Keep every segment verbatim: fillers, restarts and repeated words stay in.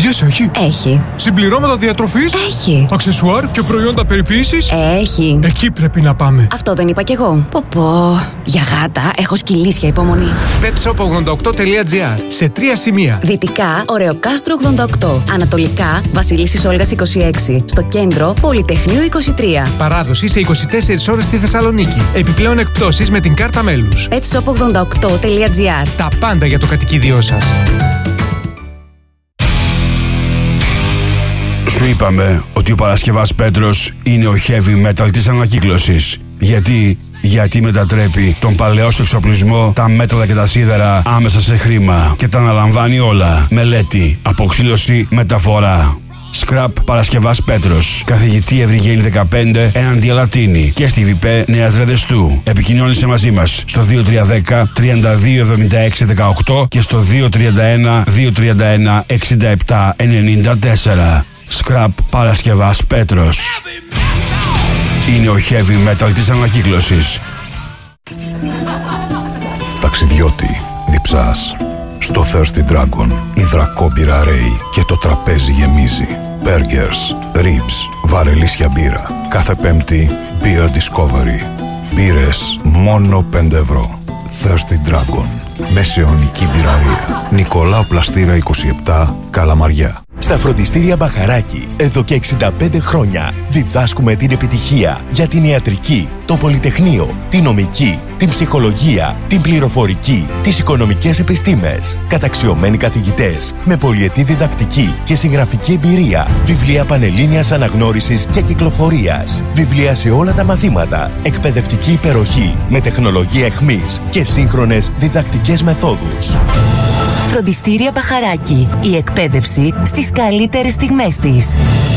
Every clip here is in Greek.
Δουλειές έχει? Έχει. Συμπληρώματα διατροφής? Έχει. Αξεσουάρ και προϊόντα περιποίησης? Έχει. Εκεί πρέπει να πάμε. Αυτό δεν είπα κι εγώ. Πω πω. Για γάτα έχω σκυλίσια υπομονή. Petshop ογδόντα οκτώ τελεία τζι άρ. Σε τρία σημεία. Δυτικά, Ωρεοκάστρο ογδόντα οκτώ. Ανατολικά, Βασιλίσσης Όλγας είκοσι έξι. Στο κέντρο, Πολυτεχνείου είκοσι τρία. Παράδοση σε είκοσι τέσσερις ώρες στη Θεσσαλονίκη. Επιπλέον εκπτώσεις με την κάρτα μέλους. Petshop ογδόντα οκτώ τελεία τζι άρ. Τα πάντα για το κατοικίδιό σας. Σου είπαμε ότι ο Παρασκευάς Πέτρος είναι ο heavy metal της ανακύκλωσης. Γιατί, γιατί μετατρέπει τον παλαιό σου εξοπλισμό, τα μέταλλα και τα σίδερα άμεσα σε χρήμα και τα αναλαμβάνει όλα. Μελέτη, αποξήλωση, μεταφορά. Scrap Παρασκευάς Πέτρος. Καθηγητή Ευρυγένη δεκαπέντε έναντι Αλατίνη και στη ΒΙΠΕ Νέας Ρεδεστού. Επικοινώνησε μαζί μας στο δύο τρία ένα μηδέν τριάντα δύο εβδομήντα έξι δεκαοκτώ και στο δύο τρία ένα δύο τρία ένα εξήντα επτά ενενήντα τέσσερα. Scrap Παρασκευάς Πέτρος. Είναι ο heavy metal της ανακύκλωσης. Ταξιδιώτη, διψάς. Στο Thirsty Dragon, η δρακόμπυρα ρέει και το τραπέζι γεμίζει. Burgers, ribs, βαρελίσια μπύρα. Κάθε Πέμπτη, Beer Discovery. Μπύρες μόνο πέντε ευρώ. Thirsty Dragon. Μεσαιωνική μπυραρία. Νικολάου Πλαστήρα είκοσι επτά, Καλαμαριά. Στα φροντιστήρια Μπαχαράκι, εδώ και εξήντα πέντε χρόνια, διδάσκουμε την επιτυχία για την ιατρική, το πολυτεχνείο, την νομική, την ψυχολογία, την πληροφορική, τις οικονομικές επιστήμες. Καταξιωμένοι καθηγητές, με πολυετή διδακτική και συγγραφική εμπειρία, βιβλία πανελλήνιας αναγνώρισης και κυκλοφορίας, βιβλία σε όλα τα μαθήματα, εκπαιδευτική υπεροχή, με τεχνολογία εχμής και σύγχρονες διδακτικές μεθόδους. Φροντιστήρια Μπαχαράκι. Η εκπαίδευση στις καλύτερες στιγμές της.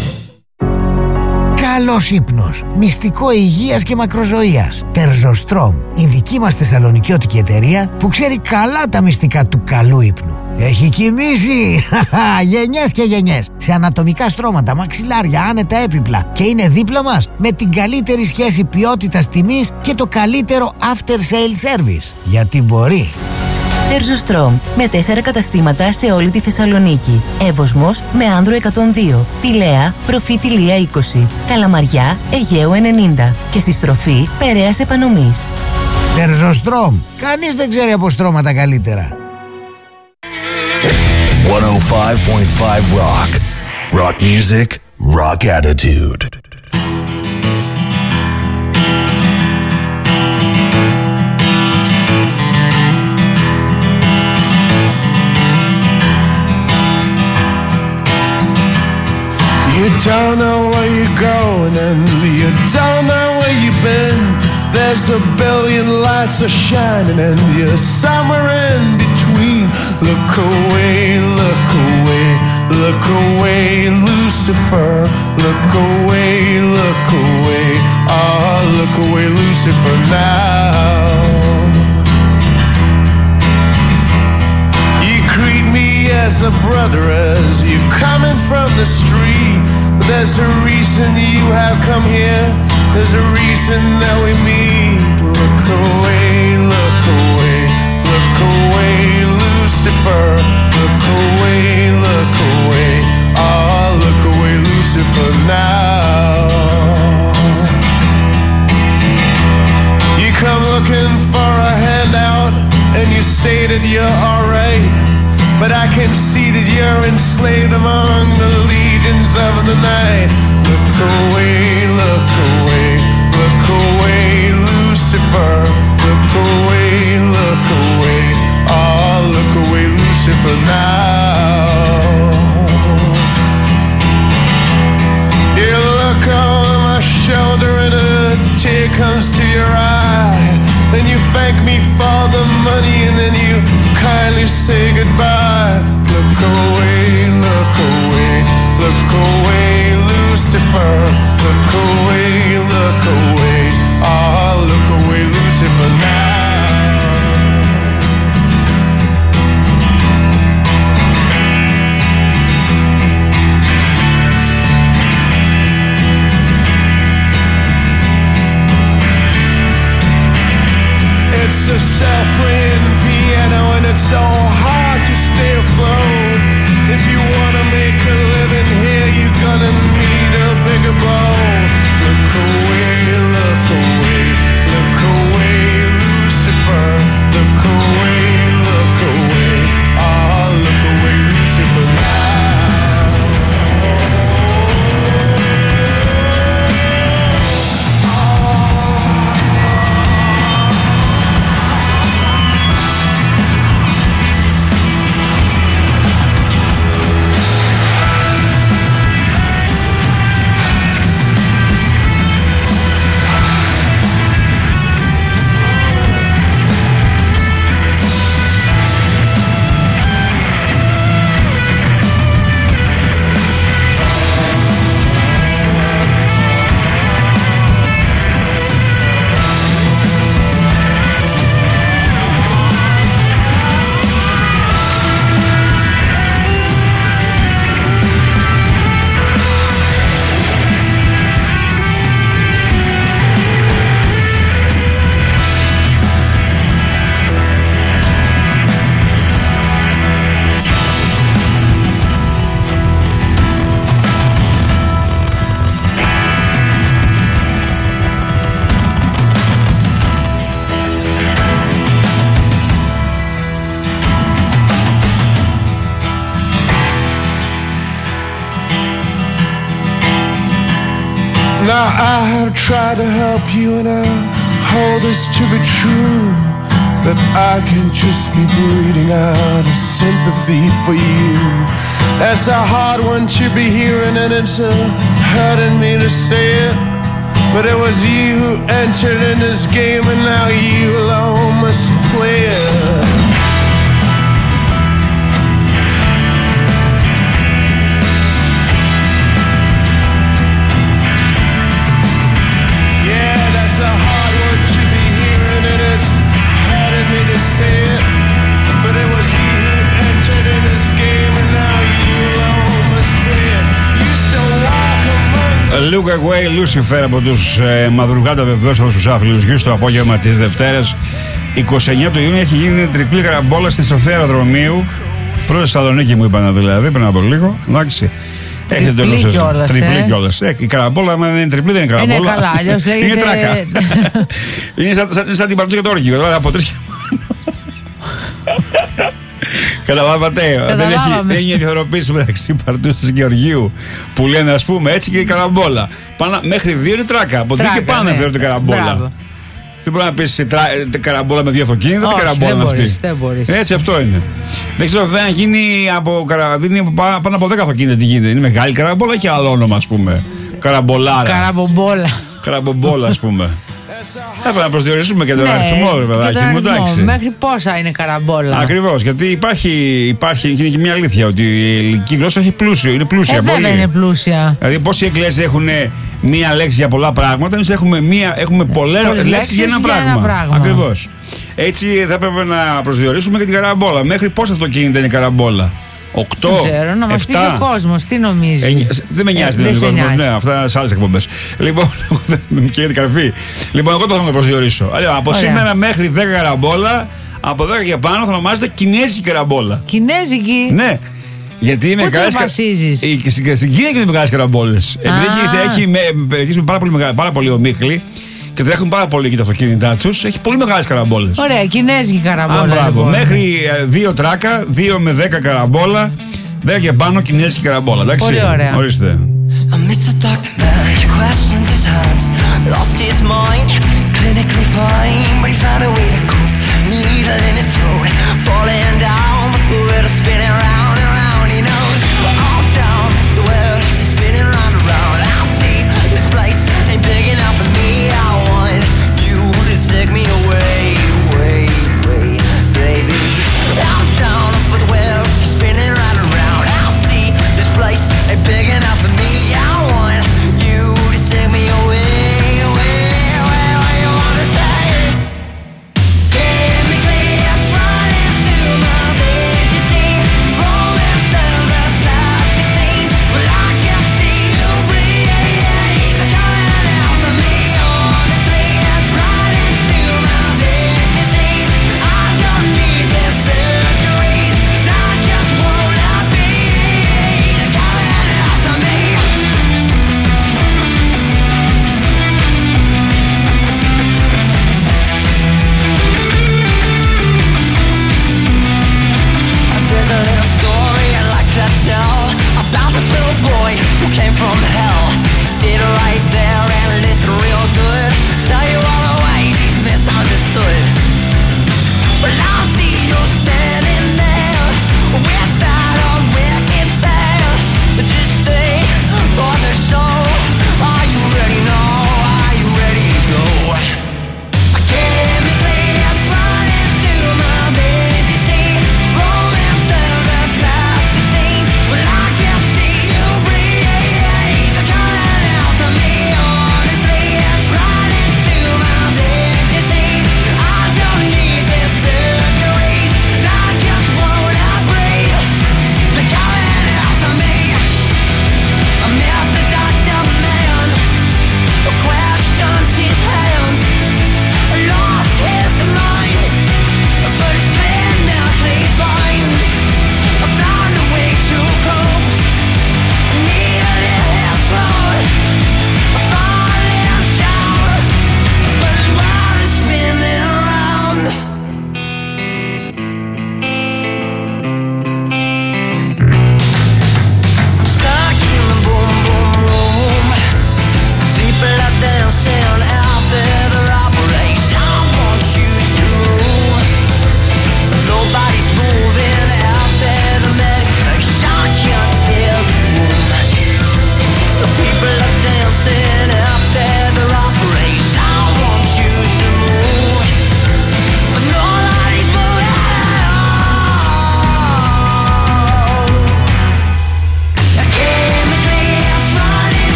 Καλός ύπνος. Μυστικό υγείας και μακροζωίας. Τερζοστρόμ. Η δική μας θεσσαλονικιώτικη εταιρεία που ξέρει καλά τα μυστικά του καλού ύπνου. Έχει κοιμήσει γενιές και γενιές σε ανατομικά στρώματα, μαξιλάρια, άνετα έπιπλα και είναι δίπλα μας με την καλύτερη σχέση ποιότητας τιμής και το καλύτερο after sale service. Γιατί μπορεί. Τερζοστρόμ, με τέσσερα καταστήματα σε όλη τη Θεσσαλονίκη. Εύωσμος με Άνδρο εκατόν δύο. Πηλαία, Προφήτη Λία είκοσι. Καλαμαριά, Αιγαίου ενενήντα. Και στη στροφή Περαίας Επανομής. Τερζοστρόμ. Κανείς δεν ξέρει από στρώματα καλύτερα. εκατό πέντε κόμμα πέντε Rock. Rock music, rock attitude. You don't know where you're going and you don't know where you've been. There's a billion lights are shining and you're somewhere in between. Look away, look away, look away, Lucifer. Look away, look away, oh, look away, Lucifer now. You greet me as a brother as you coming from the street. There's a reason you have come here. There's a reason that we meet. Look away, look away, look away, Lucifer. Look away, look away, oh, look away, Lucifer now. You come looking for a handout and you say that you're alright. But I can see that you're enslaved among the legions of the night. Look away, look away, look away, Lucifer. Look away, look away, oh, look away, Lucifer now. You look over my shoulder and a tear comes to your eye. Then you thank me for the money and then you kindly say goodbye. Look away, look away, look away, Lucifer. Look away, look away, oh, look away, Lucifer now. It's a self-playing piano and it's so hard to stay afloat. If you wanna make Now I have tried to help you and I hold this to be true, that I can just be bleeding out a sympathy for you. That's a hard one to be hearing and it's uh, hurting me to say it, but it was you who entered in this game and now you alone must play it. Look Away Lucifer από τους ε, Μαδρουγάντα, βεβαίως από τους άθλιους γιους, το απόγευμα της Δευτέρας εικοστή ενάτη του Ιούνιου έχει γίνει τριπλή καραμπόλα στην Σοφία Αεροδρομίου προς Θεσσαλονίκη, μου είπαν δηλαδή πριν από λίγο. Εντάξει. Έχετε τέλος εσείς. Τριπλή κιόλας. Ε, η καραμπόλα, αν δεν είναι τριπλή, δεν είναι καραμπόλα. Είναι καλά, αλλιώς λέγεται. Είναι τράκα. Είναι σαν, σαν, σαν την παρτούσα και το όργιο. Δηλαδή από τρεις. Καταλάβατε, δεν έχει, δεν έχει διαφοροποίηση μεταξύ Παρτούσας και Γεωργίου που λένε, ας πούμε, έτσι και η καραμπόλα. Πάνω, μέχρι δύο είναι τράκα. Από δύο και πάνω ναι. Θεωρείται καραμπόλα. Μπράβο. Δεν μπορεί να πεις καραμπόλα με δύο αυτοκίνητα, τι καραμπόλα είναι αυτή. Δεν μπορείς. Έτσι αυτό είναι. Δεν ξέρω βέβαια αν γίνει από, πάνω από δέκα αυτοκίνητα τι γίνεται. Είναι μεγάλη καραμπόλα ή και άλλο όνομα, ας πούμε. Καραμπολάρα. Καραμπομπόλα. Καραμπομπόλα, ας πούμε. Έπρεπε να προσδιορίσουμε και τον ναι, αριθμό, ρε παιδάκι μου, εντάξει. Μέχρι πόσα είναι καραμπόλα. Ακριβώς, γιατί υπάρχει, υπάρχει είναι και μια αλήθεια ότι η ελληνική γλώσσα έχει πλούσιο, είναι πλούσια. Ε, πολύ. Βέβαια είναι πλούσια. Δηλαδή, πόσοι Εγγλέζοι έχουν μία λέξη για πολλά πράγματα, εμείς έχουμε, μία, έχουμε πολλές λέξεις, λέξεις για ένα, για πράγμα. ένα πράγμα. Ακριβώς. Έτσι θα έπρεπε να προσδιορίσουμε και την καραμπόλα. Μέχρι πόσα αυτοκίνητα είναι η καραμπόλα. οκτώ, δεν ξέρω, να μας πει ο κόσμος, τι νομίζει. Ε, δεν με νοιάζει, δεν είναι ο κόσμος. Ναι, αυτά σε άλλες εκπομπές. Λοιπόν, και για την καρφή. Λοιπόν, εγώ το θα το προσδιορίσω. Αλλιώς, από Ωραία. σήμερα μέχρι δέκα καραμπόλα, από δέκα και πάνω θα ονομάζεται κινέζικη καραμπόλα. Κινέζικη? Ναι. Γιατί με μεγάλες καραμπόλες. Στην Κίνα και με μεγάλες καραμπόλες. Επειδή έχει περιοχές με πάρα πολύ, πάρα πολύ ομίχλη και τρέχουν πάρα πολύ εκεί τα αυτοκίνητά τους, έχει πολύ μεγάλες καραμπόλες. Ωραία, κινέζικη καραμπόλα. Α, μπράβο. Λοιπόν. Μέχρι δύο τράκα, δύο με δέκα καραμπόλα, δέκα και πάνω κινέζικη καραμπόλα. Εντάξει. Πολύ ωραία. Ορίστε.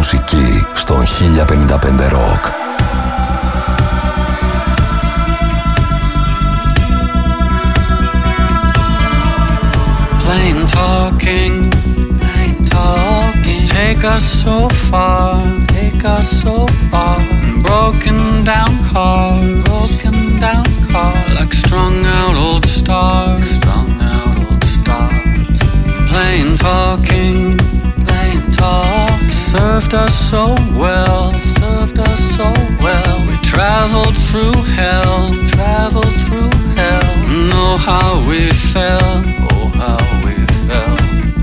μουσική στον χίλια πενήντα πέντε Rock. Plain talking, plain talking. Take us so far, take us so far. Broken down car, broken down car. Like strung out old stars, strung out old stars. Plain talking, plain talk. Served us so well, served us so well. We traveled through hell, traveled through hell. Know how we felt, oh how we felt.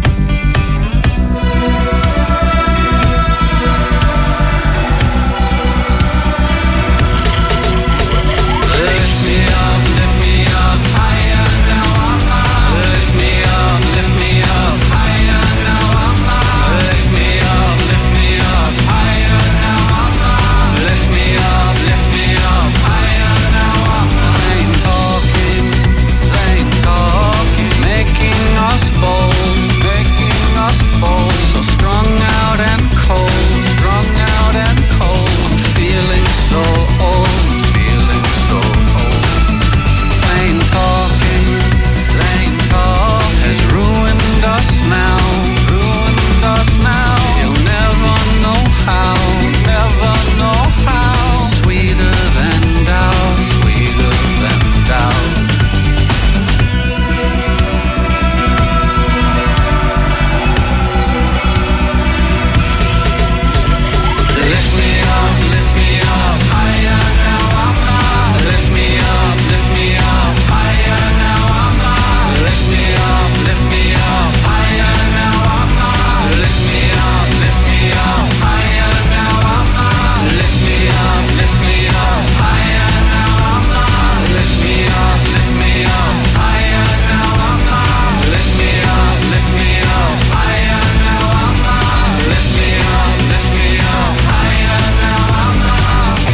Lift me up, lift me up higher, now I'm high. Lift me up, lift me up higher, now I'm high. Lift me up, lift me up higher, now I'm high. Lift me up, lift me up higher, now I'm high. Plain talking, plain talking, making us bold, making us bold. So strung out and cold, strung out and cold. I'm feeling so old, feeling so old. Plain talking, plain talk has ruined us now, ruined us now. You'll never know how, never know how. Sweeter than doubt, sweeter than doubt. Lift me up, lift me up higher, now I'm high. Lift me up, lift me up higher, now I'm high. Lift me up, lift me up higher, now I'm high. Lift me up, lift me up higher, now I'm high. Lift me up, lift me up higher, now I'm high. Lift me up, lift me up higher, now I'm high. Lift me up, lift me up higher, now I'm high. Lift me up, lift me up higher, now I'm high.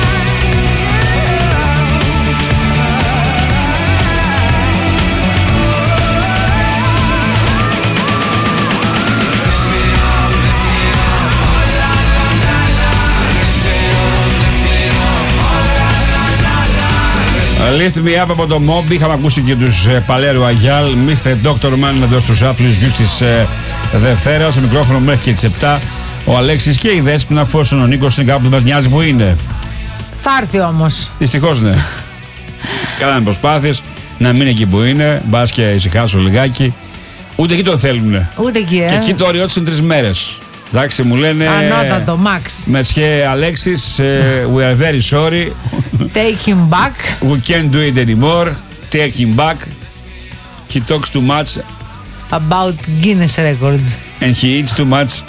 Lift me up από το Mob. Είχαμε ακούσει και τους ε, Παλέρου Αγιάλ, μίστερ Doctor Man εδώ στους άθλους γιους της ε, Δευτέρας. Στο μικρόφωνο μέχρι και τις επτά ο Αλέξης και η Δέσποινα, εφόσον ο Νίκος είναι κάπου που μας νοιάζει που είναι. Θα έρθει όμως. Δυστυχώς ναι. Κάνανε προσπάθειες να μείνει εκεί που είναι, μπας και ησυχάσω λιγάκι. Ούτε εκεί το θέλουνε. Ούτε εκεί, ε. Και εκεί το όριό τους είναι τρεις μέρες. Εντάξει, μου λένε. Ανώτατο, Max. Μεσχέ Αλέξης, we are very sorry. Take him back. We can't do it anymore. Take him back. He talks too much. About Guinness Records. And he eats too much.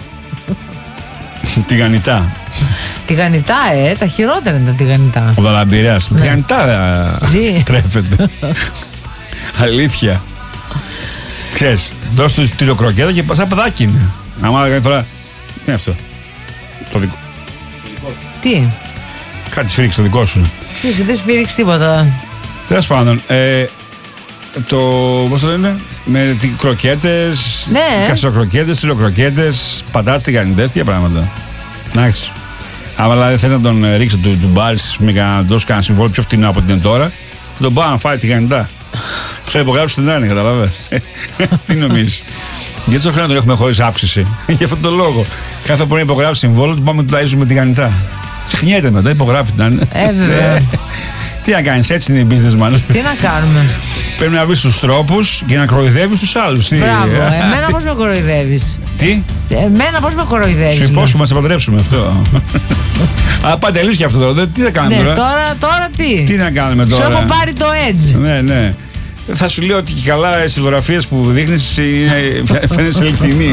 Τηγανιτά. Τηγανιτά, ε, τα χειρότερα είναι τα τηγανιτά. Ο Δαλαμπηρέας. Ναι. Τηγανιτά Ζει. τρέφεται. Αλήθεια. Ξέρεις, δώσ' του τυροκροκέτα και σαν παιδάκι είναι. Άμα κάθε φορά. Τι είναι αυτό? Το δικό. Τι? Κάτι σφίριξε το δικό σου. Τι, δεν σφίριξε τίποτα. Τέλος πάντων, ε, το, πώς το λένε, με τις κροκέτες, Ναι. κασοκροκέτες, τυροκροκέτες, πατάτες, τηγανιτές, τι πράγματα. Εντάξει. άμα δηλαδή θες να τον ρίξεις, του, του μπάρεις με να δώσει κανένα συμβόλαιο πιο φτηνό από ό,τι είναι τώρα, θα τον πάει να φάει τηγανιτά. Θα υπογράψει την Άννη, καταλαβαίνεις. Τι νομίζεις? Γιατί στο χρόνο τον έχουμε χωρίς αύξηση? Για αυτόν τον λόγο. Κάθε φορά να υπογράψει συμβόλαιο, του πάμε να του ταΐζουμε τηγανιτά. Ξεχνιέται μετά, υπογράφει την Άννη. Ε, βέβαια. Τι να κάνεις, έτσι είναι η businessman. Τι να κάνουμε. Πρέπει να βρεις τους τρόπους και να κοροϊδεύεις τους άλλους. Μπράβο, εμένα πώς με κοροϊδεύεις? Τι? Εμένα πώς με κοροϊδεύεις? Σου υπόσχομαι να σε παντρέψουμε αυτό. Α, πάτε τελείως και αυτό τώρα. Τι θα κάνουμε ναι, τώρα? τώρα? Τώρα τι? Τι να κάνουμε τώρα? Σου έχω πάρει το edge. Ναι, ναι. Θα σου λέω ότι και καλά οι φωτογραφίες που δείχνεις φαίνεσαι αληθινή.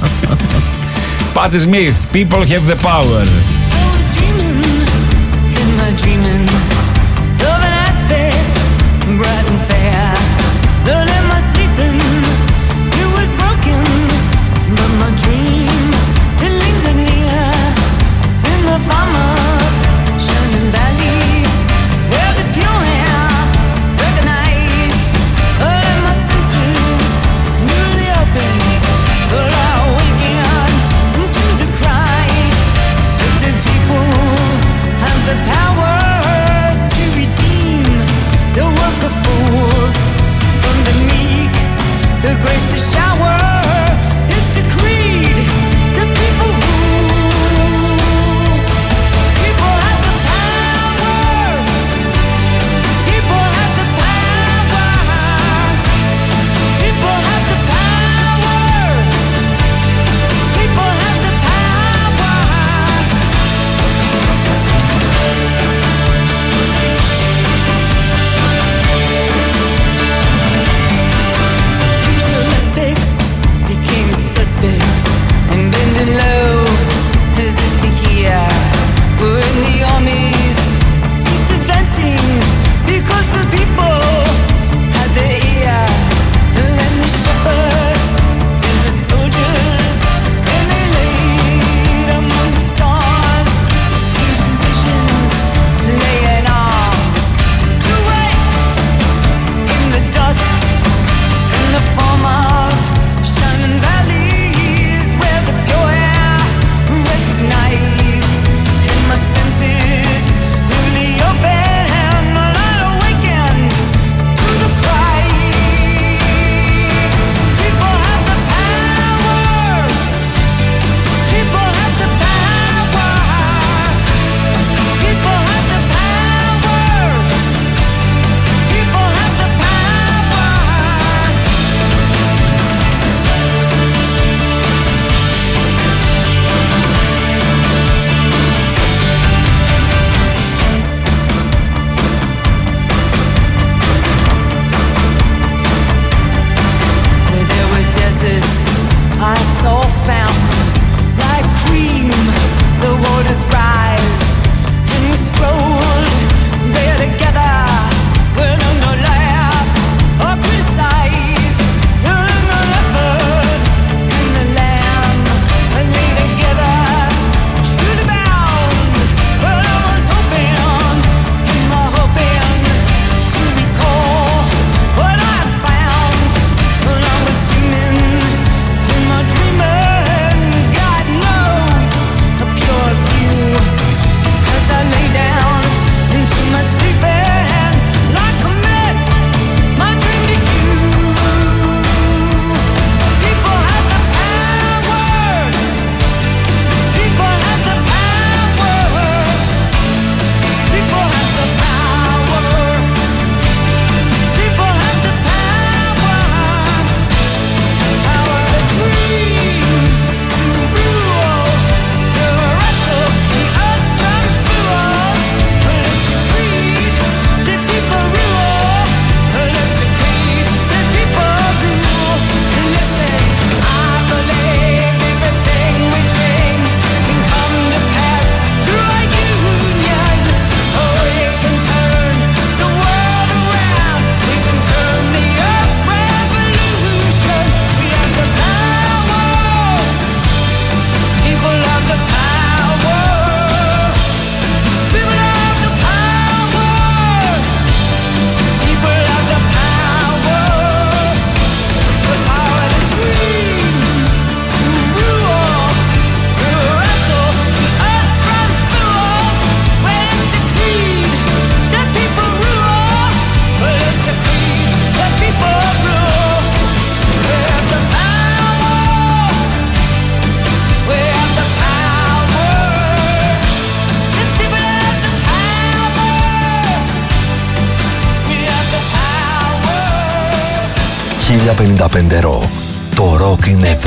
Πάτε Smith, people have the power. Dreaming of an aspect bright and fair, but in my sleeping it was broken. But my dream it lingered near in the farmer shining valleys where the pure air recognized all of my senses newly open, but I waking up into the cry. χίλια πενήντα πέντε Rock. Το ροκ είναι εδώ.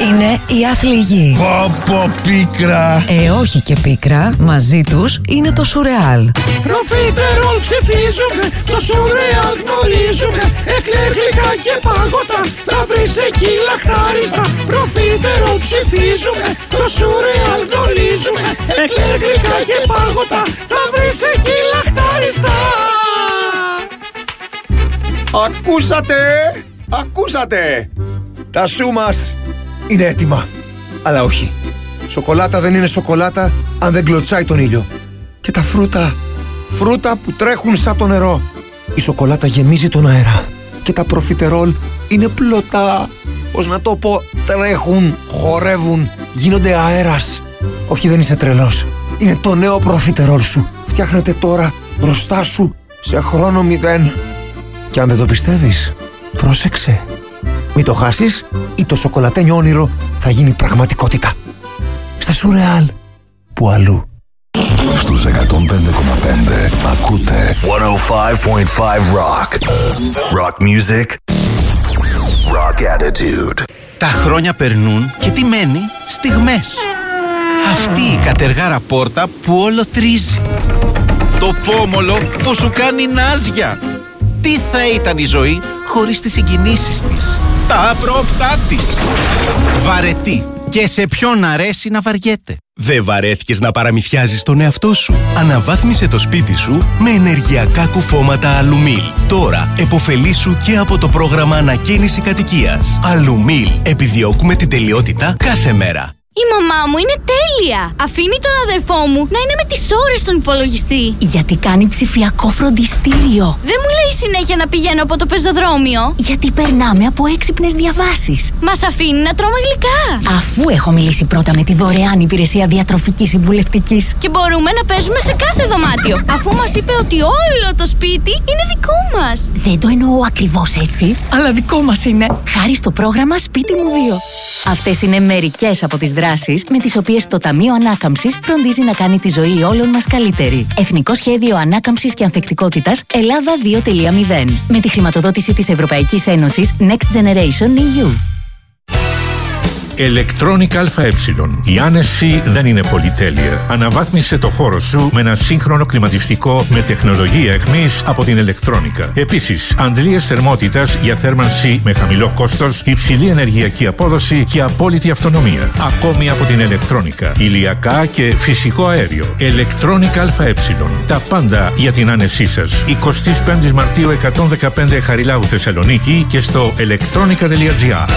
είναι η άθλη γη. Πω πίκρα. Ε, όχι και πίκρα. Μαζί τους είναι το Σουρεάλ. Προφιτερόλ ψηφίζουμε, το Σουρεάλ γνωρίζουμε. Εκλέρ γλυκά και παγωτά, θα βρεις εκεί λαχτάριστα. Προφιτερόλ ψηφίζουμε, το Σουρεάλ γνωρίζουμε. Εκλέρ γλυκά και παγωτά, θα βρεις εκεί λαχτάριστα. Ακούσατε! Ακούσατε! Τα σου μας είναι έτοιμα. Αλλά όχι. Σοκολάτα δεν είναι σοκολάτα αν δεν κλωτσάει τον ήλιο. Και τα φρούτα, φρούτα που τρέχουν σαν το νερό. Η σοκολάτα γεμίζει τον αέρα. Και τα προφιτερόλ είναι πλωτά. Πώς να το πω, τρέχουν, χορεύουν, γίνονται αέρας. Όχι, δεν είσαι τρελός. Είναι το νέο προφιτερόλ σου. Φτιάχνεται τώρα μπροστά σου σε χρόνο μηδέν. Και αν δεν το πιστεύεις, πρόσεξε. Μην το χάσεις ή το σοκολατένιο όνειρο θα γίνει πραγματικότητα. Στα Σουρεάλ, που αλλού. Στους εκατόν πέντε κόμμα πέντε ακούτε εκατόν πέντε κόμμα πέντε Rock. Rock music. Rock attitude. Τα χρόνια περνούν και τι μένει? Στιγμές. Αυτή η κατεργάρα πόρτα που όλο τρίζει. Το πόμολο που σου κάνει νάζια. Τι θα ήταν η ζωή χωρίς τις συγκινήσεις της, τα απρόπτά της. Βαρετή. Και σε ποιον αρέσει να βαριέται. Δεν βαρέθηκες να παραμυθιάζεις τον εαυτό σου? Αναβάθμισε το σπίτι σου με ενεργειακά κουφώματα Αλουμίλ. Τώρα επωφελήσου και από το πρόγραμμα ανακαίνιση κατοικίας. Αλουμίλ. Επιδιώκουμε την τελειότητα κάθε μέρα. Η μαμά μου είναι τέλεια! Αφήνει τον αδερφό μου να είναι με τις ώρες στον υπολογιστή. Γιατί κάνει ψηφιακό φροντιστήριο. Δεν μου λέει συνέχεια να πηγαίνω από το πεζοδρόμιο. Γιατί περνάμε από έξυπνες διαβάσεις. Μας αφήνει να τρώμε γλυκά. Αφού έχω μιλήσει πρώτα με τη δωρεάν υπηρεσία διατροφικής συμβουλευτικής. Και μπορούμε να παίζουμε σε κάθε δωμάτιο. Αφού μας είπε ότι όλο το σπίτι είναι δικό μας. Δεν το εννοώ ακριβώς έτσι, αλλά δικό μας είναι. Χάρη στο πρόγραμμα Σπίτι μου δύο. Αυτές είναι μερικές από τις δράσεις με τις οποίες το Ταμείο Ανάκαμψης φροντίζει να κάνει τη ζωή όλων μας καλύτερη. Εθνικό Σχέδιο Ανάκαμψης και Ανθεκτικότητας Ελλάδα δύο κόμμα μηδέν. Με τη χρηματοδότηση της Ευρωπαϊκής Ένωσης Next Generation ι γιου. Electronic ΑΕ. Η άνεση δεν είναι πολυτέλεια. Αναβάθμισε το χώρο σου με ένα σύγχρονο κλιματιστικό με τεχνολογία εχμής από την Electronica. Επίσης, αντλίες θερμότητας για θέρμανση με χαμηλό κόστος, υψηλή ενεργειακή απόδοση και απόλυτη αυτονομία. Ακόμη από την Electronica. Ηλιακά και φυσικό αέριο. Electronic ΑΕ. Τα πάντα για την άνεσή σας. εικοστή πέμπτη Μαρτίου εκατόν δεκαπέντε Χαριλάου Θεσσαλονίκη και στο electronica τελεία gr.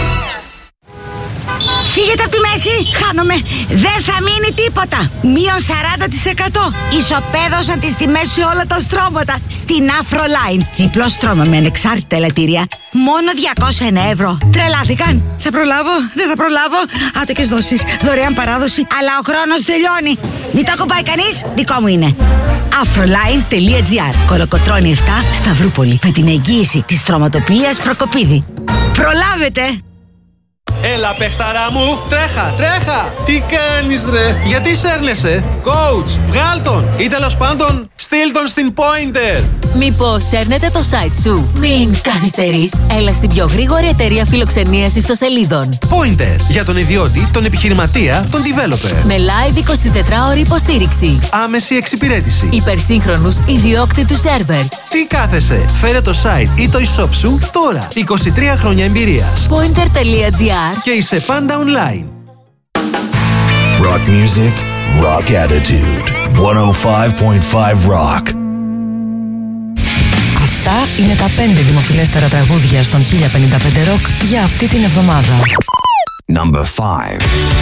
Φύγετε από τη μέση, χάνομαι. Δεν θα μείνει τίποτα. Μείον σαράντα τοις εκατό. Ισοπαίδωσαν τις τιμές σε όλα τα στρώματα. Στην Afroline. Διπλό στρώμα με ανεξάρτητα ελαττήρια. Μόνο διακόσια ένα ευρώ. Τρελάθηκαν. Θα προλάβω, δεν θα προλάβω. Άτοκες δόσεις, δωρεάν παράδοση. Αλλά ο χρόνος τελειώνει. Μην το ακουμπάει κανείς, δικό μου είναι. Afroline τελεία gr. Κολοκοτρώνη επτά, Σταυρούπολη. Με την εγγύηση της στρωματοποιίας Προκοπίδη. Προλάβετε! Έλα παιχταρά μου, τρέχα, τρέχα! Τι κάνεις ρε, γιατί σέρνεσαι? Coach, βγάλ τον! Ή τέλος πάντων, στείλ τον στην Pointer! Μήπως σέρνετε το site σου? Μην καθυστερείς, έλα στην πιο γρήγορη εταιρεία φιλοξενίας ιστοσελίδων. Pointer, για τον ιδιώτη, τον επιχειρηματία, τον developer. Με live εικοσιτετράωρη υποστήριξη. Άμεση εξυπηρέτηση. Υπερσύγχρονους ιδιόκτητους σερβερ. Τι κάθεσαι, φέρε το site ή το e-shop σου τώρα. είκοσι τρία χρόνια εμπειρίας. Pointer τελεία gr. Και είσαι πάντα online. Rock music, rock attitude. εκατόν πέντε κόμμα πέντε Rock. Αυτά είναι τα πέντε δημοφιλέστερα τραγούδια στον χίλια πενήντα πέντε Rock για αυτή την εβδομάδα. Number five.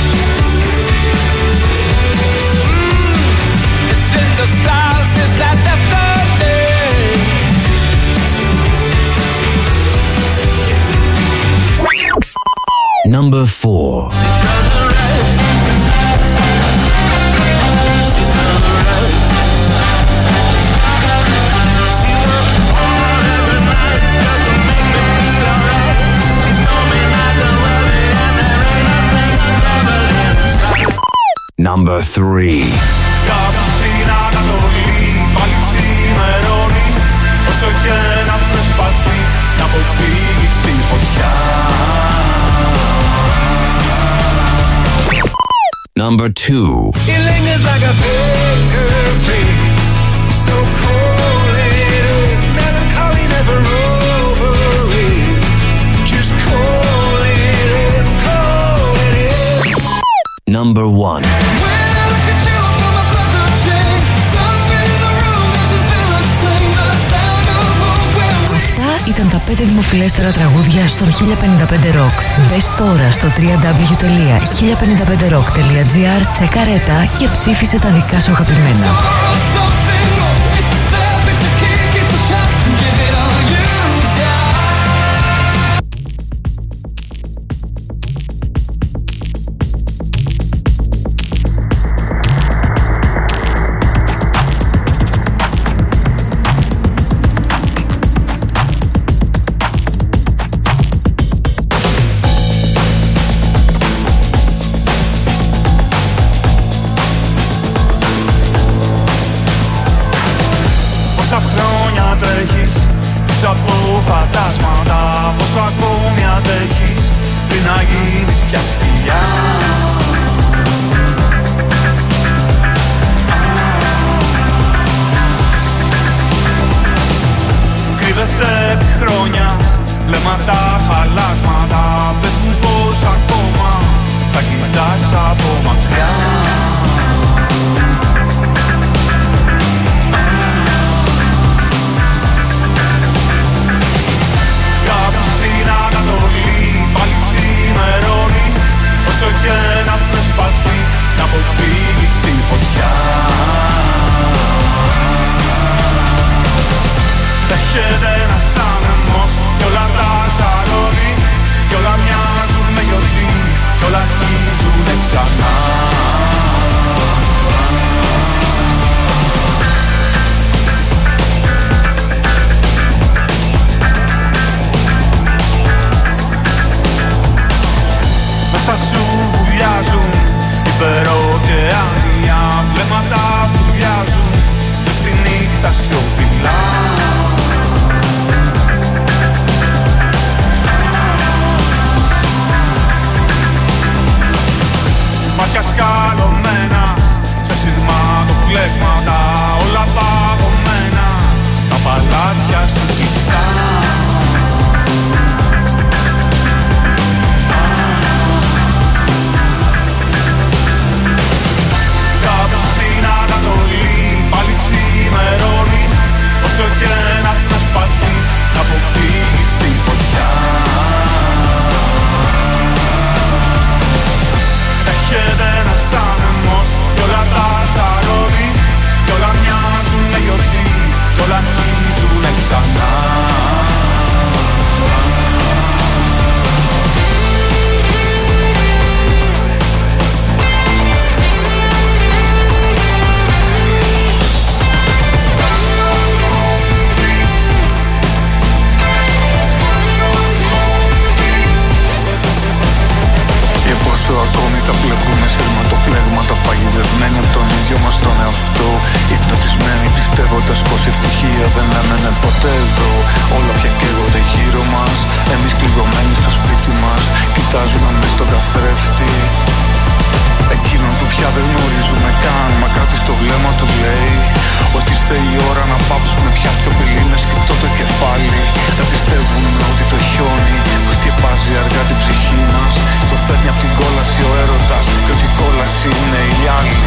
Number four. Number three. Κάπου στην Ανατολή πάλι ξημερώνει. Όσο και να προσπαθείς να αποφύγεις τη φωτιά. Number two. It lingers like a fingerprint, so cold-headed, melancholy, never over it. Just cold-headed, cold-headed. Number one. Ήταν τα πέντε δημοφιλέστερα τραγούδια στον χίλια πενήντα πέντε Rock. Μπες τώρα στο double-u double-u double-u τελεία χίλια πενήντα πέντε rock τελεία gr, τσεκάρε τα και ψήφισε τα δικά σου αγαπημένα. Φαντάσματα, πόσο ακόμη αντέχεις πριν να γίνεις πια σκιά. Κρύβεσαι επί χρόνια, βλέμματα χαλάσματα. Πες μου πως ακόμα θα κοιτάς από μακριά. Όσο και να προσπαθείς να αποφύγεις τη φωτιά. Έρχεται ένας άνεμος κι όλα τα σαρώνει, κι όλα μοιάζουν με γιορτή, κι όλα αρχίζουνε ξανά. Μέσα σου βουλιάζουν υπεροκεάνια βλέμματα που δουλειάζουν μες στη νύχτα σιωπηλά. Μάτια σκαλωμένα σε σειρματοπλέγματα, όλα παγωμένα, τα παλάτια σου κλειστά. Όσο και να προσπαθείς να αποφύγεις τη φωτιά. Έρχεται ένας άνεμος κι όλα τα σαρώνει, κι όλα μοιάζουν με γιορτή, κι όλα αρχίζουνε ξανά. Ακόμη θα πλεγούμε σε αιρματοπλέγματα, παγιδευμένοι από τον ίδιο μας τον εαυτό. Υπνοτισμένοι πιστεύοντας πως η ευτυχία δεν έμενε ποτέ εδώ. Όλα πια καίγονται γύρω μας, εμείς κλειδωμένοι στο σπίτι μας. Κοιτάζουμε μες στον καθρέφτη εκείνον που πια δεν γνωρίζουμε καν, μα κάτι στο βλέμμα του λέει ότι ήρθε η ώρα να πάψουμε πια σιωπηλοί με σκεφτό το κεφάλι. Δεν πιστεύουν ότι το χιόνι που σκεπάζει αργά την ψυχή μας το φέρνει απ' την κόλαση ο έρωτας και ότι η κόλαση είναι οι άλλοι.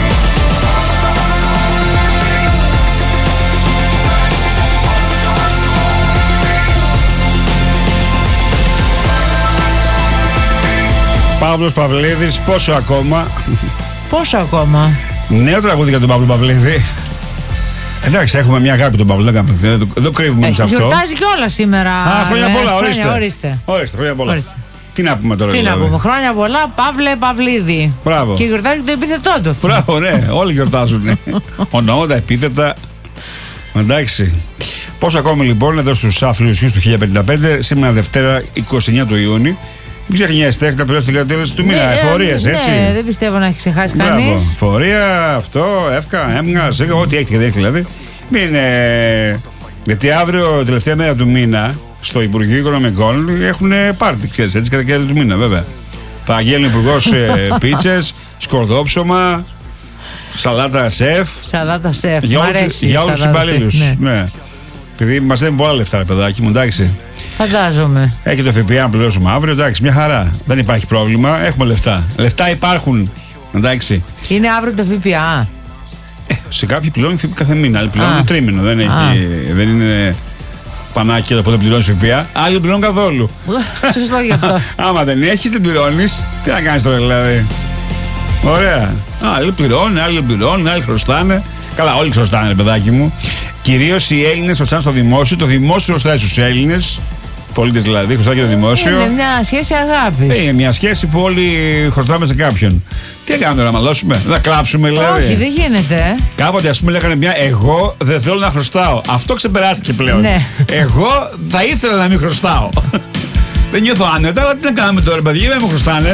Παύλος Παυλίδης, πόσο ακόμα. Πόσο ακόμα. Νέο τραγούδι για τον Παύλο Παυλίδη. Εντάξει, έχουμε μια αγάπη τον Παύλο, δεν το κρύβουμε εμείς αυτό. Γιορτάζει κιόλα σήμερα. Α, χρόνια πολλά, ορίστε. Χρόνια, ορίστε. Ορίστε, χρόνια πολλά. Ορίστε. Τι να πούμε τώρα, Τι δηλαδή. να πούμε, χρόνια πολλά, Παύλε Παυλίδη. Μπράβο. Και γιορτάζει το επίθετό του. Μπράβο, ναι, όλοι γιορτάζουν. Ονόματα, επίθετα. Εντάξει. Πώς ακόμη λοιπόν εδώ στους Αφλιουσιούς του χίλια πενήντα πέντε, σήμερα Δευτέρα εικοστή ενάτη του Ιούνιου. Μην ξεχνιέστε, έχετε πλέον στην κατέληξη του μήνα. Εφορίες, ναι, έτσι. Ναι, δεν πιστεύω να έχει ξεχάσει κανείς. Φορεία, αυτό, εύκα, έμγα, σίγα, ό,τι έχετε και δεν έχει δηλαδή. Μην. Ε, γιατί αύριο, τελευταία μέρα του μήνα, στο Υπουργείο Οικονομικών έχουν πάρτι, ξέρεις, έτσι, κατά κέντρο του μήνα, βέβαια. Παγγέλνει ο Υπουργός ε, πίτσες, σκορδόψωμα, σαλάτα σεφ. Σαλάτα σεφ. Για Μ' όλους, αρέσει η για όλους τους σαλάτα υπαλλήλους. σεφ, ναι. Ναι. Επειδή μας δίνουν πολλά λεφτά, ρε παιδάκι μου, εντάξει. Φαντάζομαι. Έχει το ΦΠΑ να πληρώσουμε αύριο, εντάξει, μια χαρά. Δεν υπάρχει πρόβλημα, έχουμε λεφτά. Λεφτά υπάρχουν, εντάξει. Είναι αύριο το ΦΠΑ. Ε, σε κάποιοι πληρώνει ΦΠΑ κάθε μήνα, άλλοι πληρώνουν Α. τρίμηνο. Δεν, έχει, δεν είναι πανάκι εδώ που δεν πληρώνει ΦΠΑ. Άλλοι δεν πληρώνουν καθόλου. Σωστό γι' αυτό. Άμα δεν έχει, δεν πληρώνει. Τι να κάνει τώρα δηλαδή. Ωραία. Άλλοι πληρώνουν, άλλοι πληρώνουν, άλλοι χρωστάνε. Καλά, όλοι χρωστάνε, ρε παιδάκι μου. Κυρίως οι Έλληνες χρωστάνε στο δημόσιο. Το δημόσιο χρωστάει στους Έλληνες. Πολίτες δηλαδή, χρωστάει και το δημόσιο. Είναι μια σχέση αγάπης. Είναι μια σχέση που όλοι χρωστάμε σε κάποιον. Τι έκαναμε τώρα, να μαλώσουμε, να κλάψουμε δηλαδή. Όχι, δεν γίνεται. Κάποτε, ας πούμε, λέγανε μια εγώ δεν θέλω να χρωστάω. Αυτό ξεπεράστηκε πλέον. Ναι. Εγώ θα ήθελα να μην χρωστάω. Δεν νιώθω άνετα, αλλά τι να κάνουμε τώρα, παιδιά, δεν μου χρωστάνε.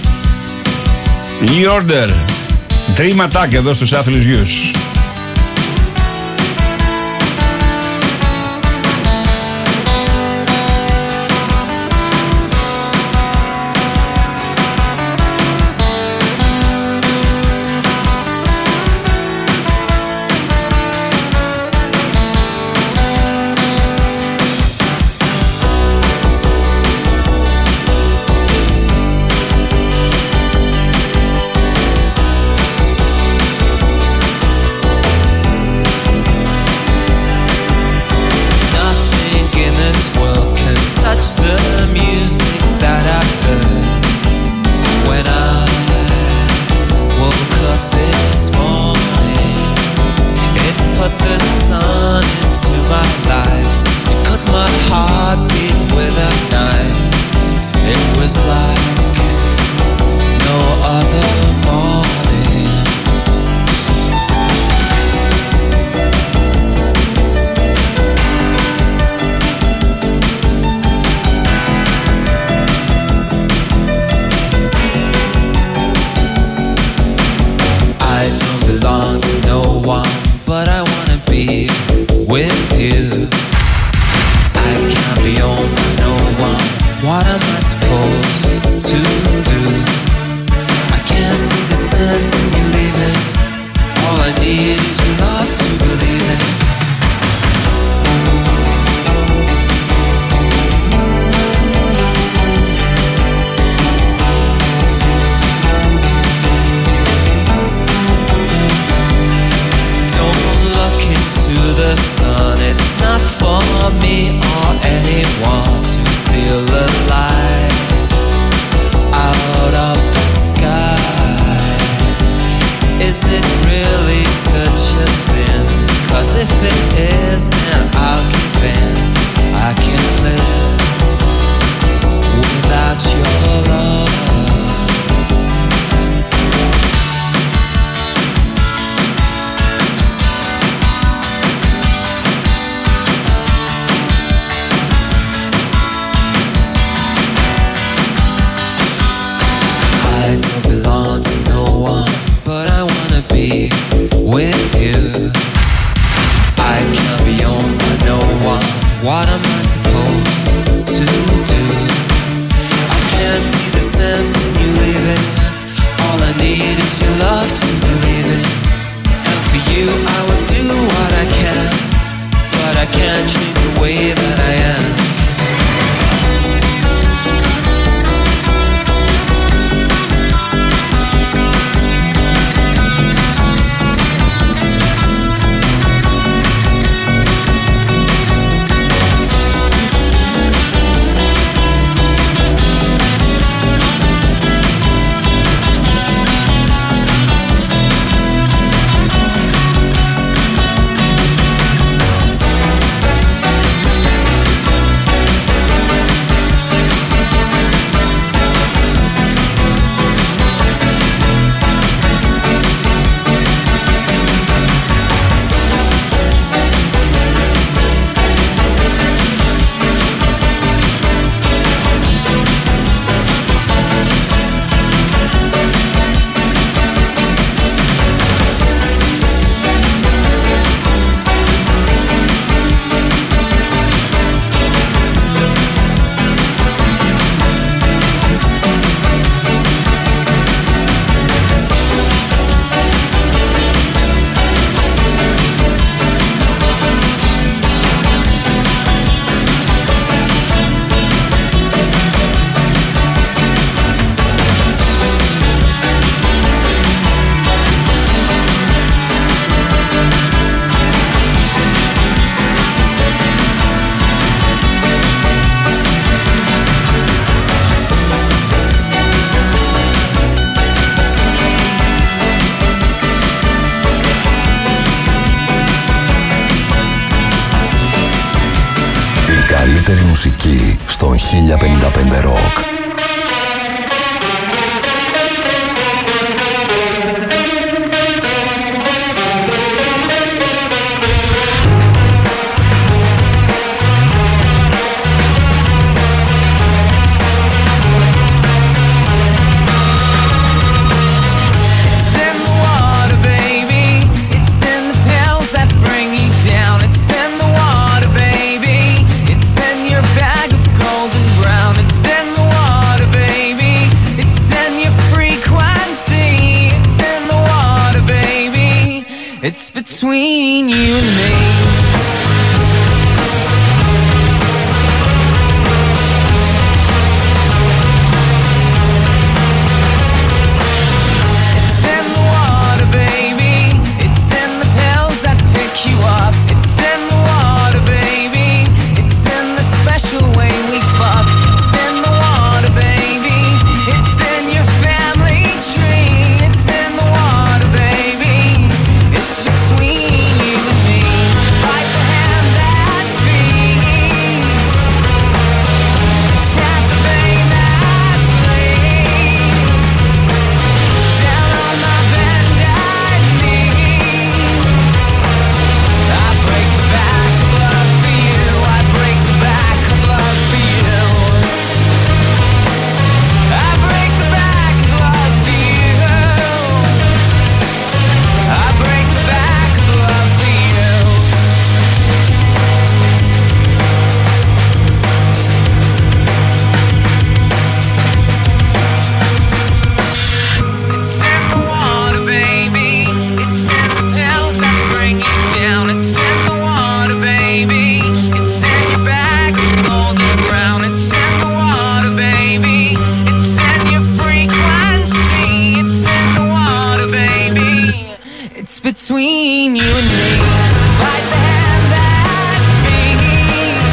New Order. Dream Attack εδώ στους άθλιους γιους. μουσική στον χίλια πενήντα πέντε Rock. It's between you and me. It's in the water, baby. It's in the pills that pick you up. It's in the water, baby. It's in the special way we fuck. It's in the water, baby. It's in your family tree. It's in the water, baby. It's between you and me. Like the hand that feeds. Tap the vein that bleeds. Down on my bended knee. I break the back of love for you. I break the back of love for you. I break the back of love for you. I break the back of love for you. It's in the water, baby. It's in the pills that bring you down. It's in the water, baby. It's in your bag of golden brown. It's in the water, baby. It's in your frequency. It's in the water, baby. It's between you and me. Like the hand that feeds.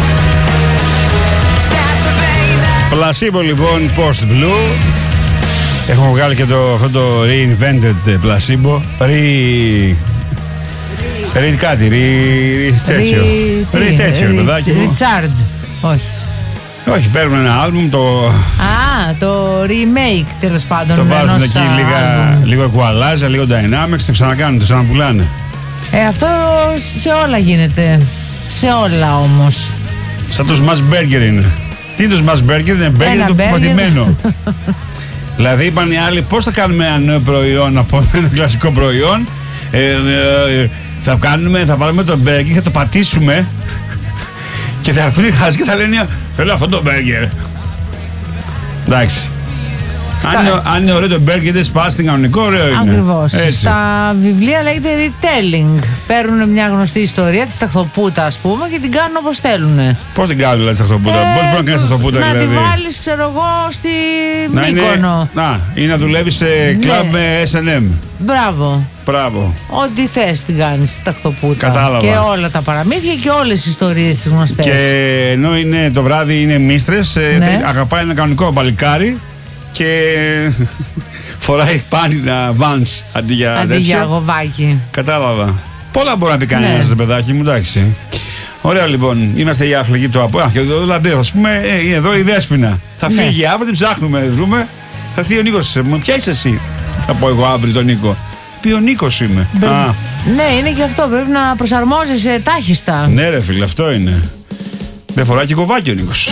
Tap the vein that Πλασίμπο λοιπόν, Post Blue. Έχουμε βγάλει και το, αυτό το reinvented Placebo. Re... Re κάτι, re... τέτοιο. Re τέτοιο, παιδάκι μου. Recharge. Όχι. Όχι, παίρνουν ένα άλμπουμ, το, Α, το remake τέλος πάντων. το βάζουν ενός εκεί άλμπουμ. λίγα, λίγο equalizer, λίγο dynamics, το ξανακάνουν, το ξαναπουλάνε. Ε, αυτό σε όλα γίνεται. Σε όλα όμως. Σαν το smash burger είναι. Τι είναι το smash burger, είναι burger Ένα το burger. πατημένο. Δηλαδή είπαν οι άλλοι πώς θα κάνουμε ένα νέο προϊόν από ένα κλασικό προϊόν. Ε, ε, ε, θα κάνουμε, θα πάρουμε το burger, θα το πατήσουμε και θα έρθουν οι χάζοι και θα λένε θέλω αυτό το burger. Εντάξει. Αν είναι, αν είναι ωραίο το burger, δεν σπάσει την κανονικό, ωραίο είναι. Ακριβώς. Έτσι. Στα βιβλία λέγεται retelling. Παίρνουν μια γνωστή ιστορία, τη ταχτοπούτα ας πούμε, και την κάνουν όπως θέλουν. Πώς την κάνουν δηλαδή ταχτοπούτα, Ε, πώς μπορεί να κάνεις ταχτοπούτα να δηλαδή. τη βάλεις, ξέρω εγώ, στη Να είναι, Μύκονο. να, ή να δουλεύει σε κλαμπ Ναι. με ες εν εμ. Μπράβο. Μπράβο. Ό,τι θες την κάνεις στη ταχτοπούτα. Κατάλαβα. Και όλα τα παραμύθια και όλες οι ιστορίες τις γνωστές. Και ενώ είναι το βράδυ είναι μίστρες, ε, Ναι. θέλει- αγαπάει ένα κανονικό μπαλικάρι και φοράει πάνινα βανς αντί για Αντί τέτοιο. για γοβάκι. Κατάλαβα. Πολλά μπορεί να πει κανένα, Ναι. ρε παιδάκι μου, εντάξει. Ωραία λοιπόν, είμαστε η Αφλογή του από. Α, και εδώ Λαντέο, α πούμε, ε, είναι εδώ η Δέσποινα. Θα Ναι. φύγει αύριο, την ψάχνουμε, βρούμε. Θα έρθει ο Νίκος. Μου ποια είσαι εσύ, θα πω εγώ αύριο τον Νίκο. Πει ο Νίκος είμαι. Μπρε- Α, Ναι, είναι και αυτό. Πρέπει να προσαρμόζεσαι τάχιστα. ναι, ρε φίλε, αυτό είναι. Δεν φοράει και κοβάκι ο Νίκος.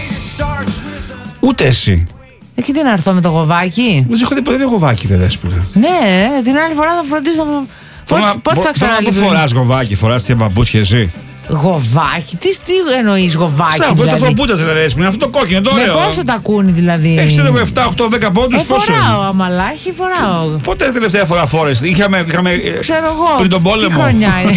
Ούτε εσύ. Εκεί τι να έρθω με το γοβάκι. Δεν σε έχω δει ποτέ κοβάκι, ρε Δέσποινα. Ναι, την άλλη φορά θα φροντίσω να. Πότε, πότε θα ξαναλείπει. Πού φοράς κοβάκι, φοράς τι παπούτσια εσύ. Γοβάκι, τι, τι εννοείς γοβάκι. Σαν αυτό το δηλαδή. αυτοπούτα δεν Δέσποινα, αυτό το κόκκινο, το Με ωραίο. πόσο τα ακούνε δηλαδή. Έχεις εγώ επτά, οκτώ, δέκα πόντους, Ε, πόσο φοράω είναι? αμαλάχη, φοράω. Πότε τελευταία φορά φόρες, είχαμε, είχαμε ε, Ξέρω εγώ. πριν τον πόλεμο. Τι χρονιά είναι.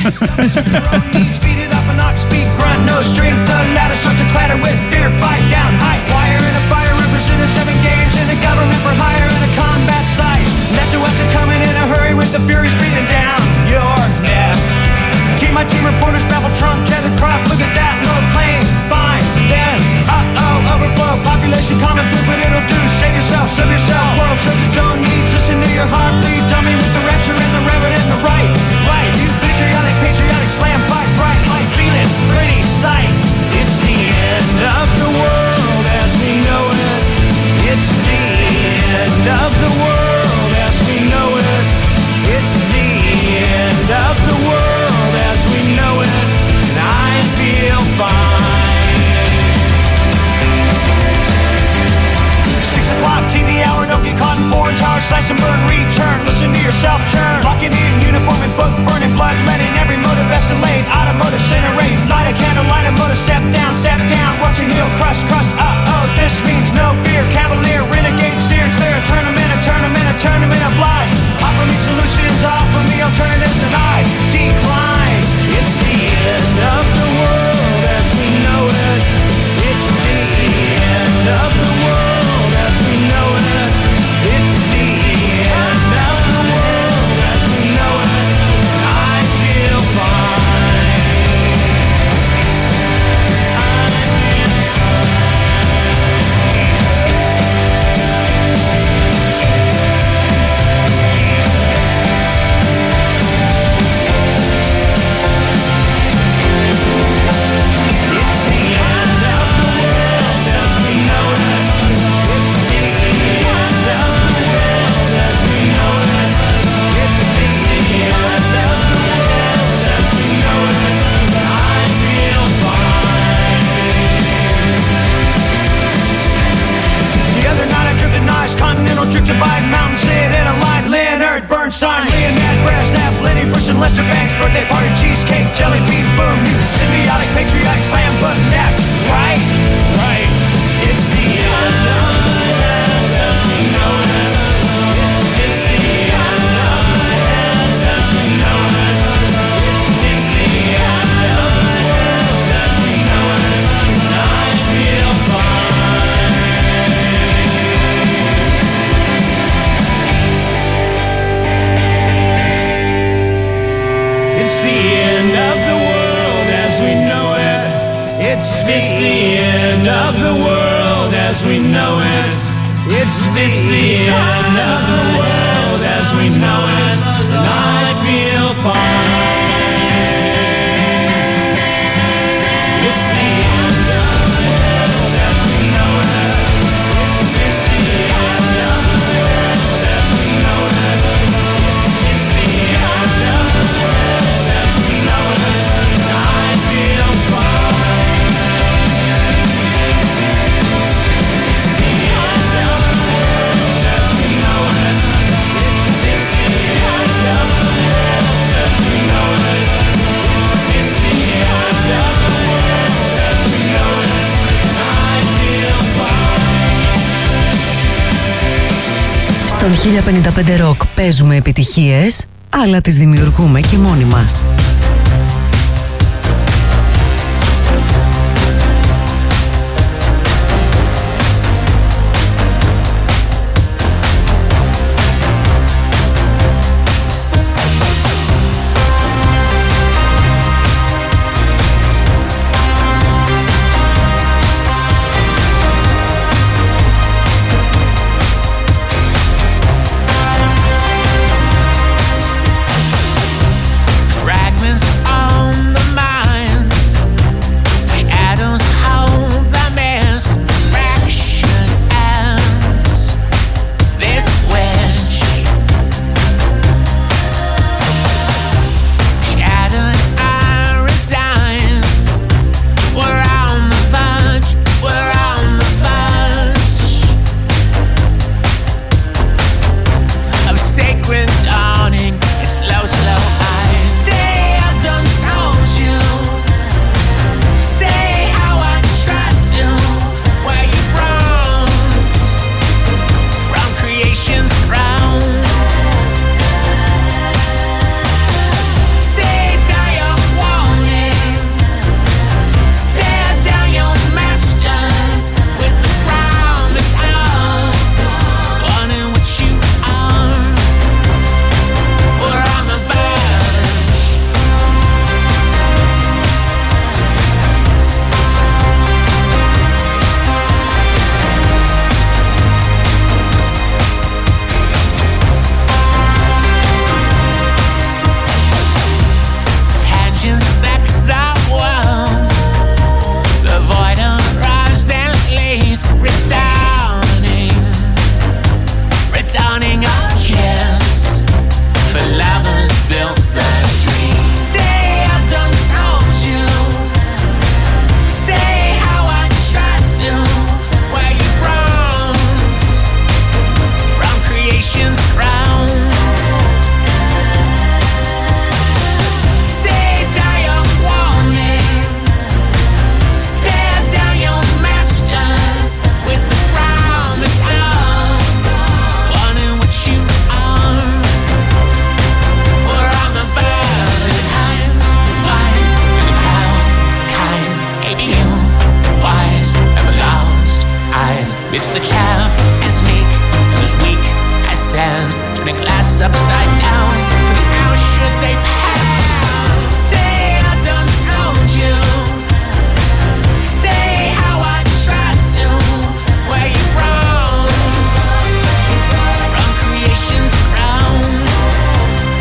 An ox speed grunt, no strength. The ladder starts to clatter with fear. Fight down, high wire in a fire. Represented seven games in the government for hire in a combat site. Left to us and coming in a hurry with the furies breathing down your neck. Team, my team reporters babble Trump, tethered crop. Look at that, no plane. Fine, then, uh oh, overflow. Population common food, but it'll do. Save yourself, serve yourself. World serves its own needs. Listen to your heartbeat. Dummy with the rapture and the reverend and the right. Right, you patriotic, patriotic slam, fight, bright light, feeling pretty sight. It's the end. burn towers, slash and burn, return. Listen to yourself churn. Locking in uniform and book burning, blood letting every motive escalate. Automotive incinerate. Light a candle, light a motive. Step down, step down. Watch your heel crush, crush. Uh oh, this means no fear. Cavalier, renegade, steer clear. A tournament, a tournament, a tournament of lies. Offer me solutions, offer me alternatives, and I decline. It's the end of the world as we know it. It's the end of the world as we know it. It's the end of the world as we know it. I feel fine. I feel continental trip to Biden Mountain, sit in a line. Leonard Bernstein, Leonard Brezhnev, Lenny Bruce and Lester Banks, birthday party, cheesecake, jelly bean, boom, you symbiotic, patriotic, slam button, that, right, right. It's the end of the world as we know it. It's, it's the end of the world as we know it. It's, it's the end of the world as we know it. I feel fine. It's the end of the world as we know it. It's, it's the end of the world as we know it. It's, it's the end of the world as we know it. And I feel fine. It's the end of the world as we know it. It's, it's the end of the world as we know it. It's, it's the end of the world as we know it. And I feel fine. It's the end of the world as we know it. It's, it's the end of the world as we know it. It's, it's the end of the world as we know it. And I feel fine. Στον χίλια πενήντα πέντε Rock παίζουμε επιτυχίες, αλλά τις δημιουργούμε και μόνοι μας. Fragments the glass upside down. How should they